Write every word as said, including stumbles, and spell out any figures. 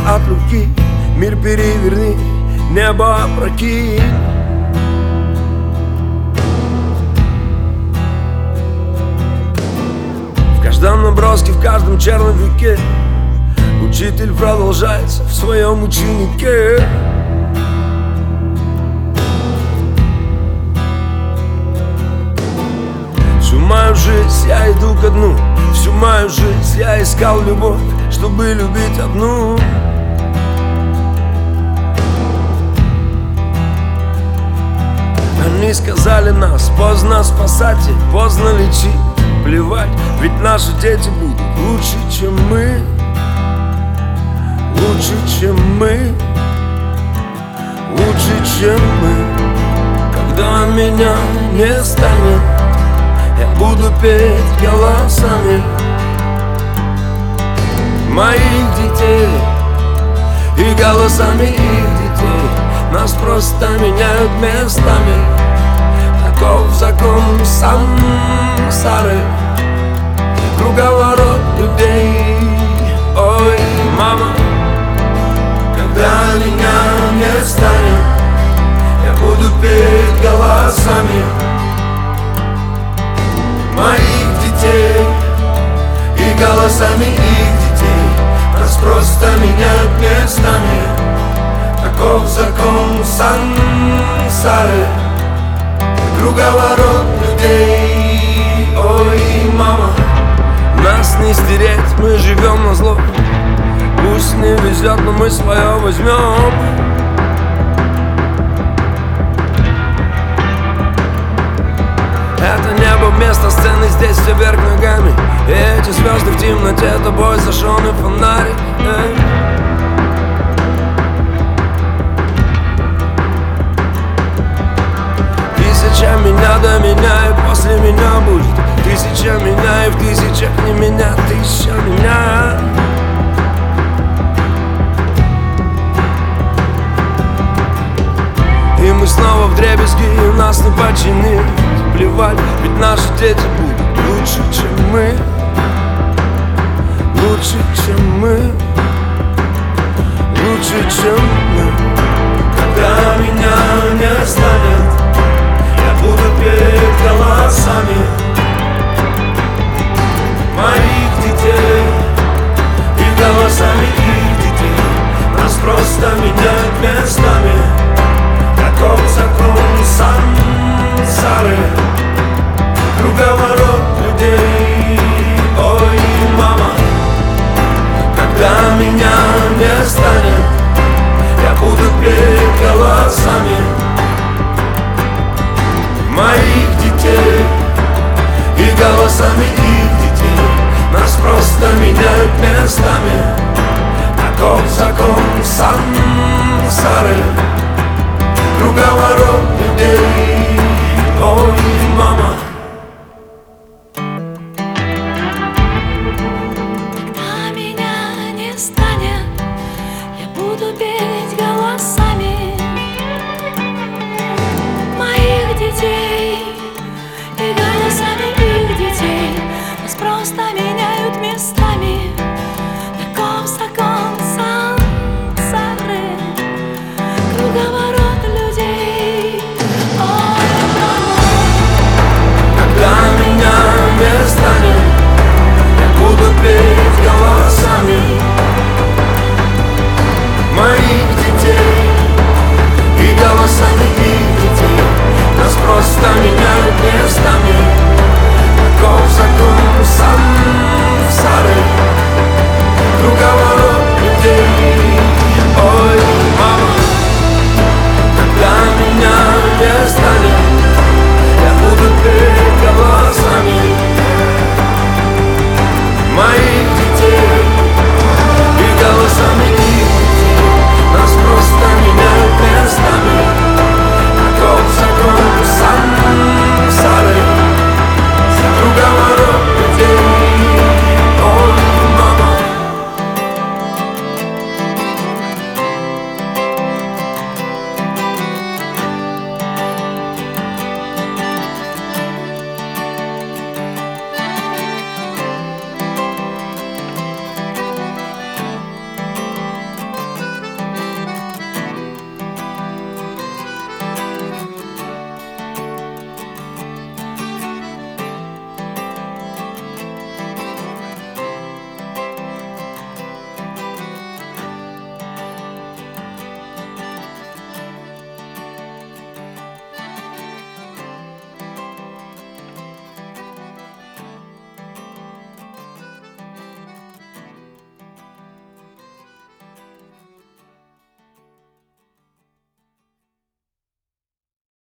от руки. Мир переверни, небо опрокинь. В каждом наброске, в каждом черновике учитель продолжается в своем ученике. Всю мою жизнь я иду ко дну, всю мою жизнь я искал любовь, чтобы любить одну. Они сказали нас поздно спасать и поздно лечить. Плевать, ведь наши дети будут лучше, чем мы. Лучше, чем мы. Лучше, чем мы. Когда меня не станет, я буду петь голосами моих детей и голосами их детей. Нас просто меняют местами. Таков закон сансары, круговорот людей. Ой, мама, когда меня не станет, я буду петь голосами моих детей и голосами их детей. Нас просто меняют местами. Таков закон сансары, круговорот людей. Ой, мама, нас не стереть, мы живем на зло. Пусть не везет, но мы свое возьмем. Это небо вместо сцены, здесь все вверх ногами. И эти звезды в темноте, тобой зажженный фонарик. Эй. Тысяча меня до меня и после меня будет тысяча меня, и в тысячах не меня, тысяча меня. И мы снова вдребезги, и нас не починить. Плевать, ведь наши дети будут лучше, чем мы. Лучше, чем мы. Лучше, чем мы. Когда меня не станет, я буду петь голосами моих детей и голосами их детей. Нас просто меняют местами. Таков закон сансары, круговорот людей. Ой, мама, когда меня не станет, я буду петь голосами моих детей и голосами их детей. Нас просто меняют местами. Таков закон сансары.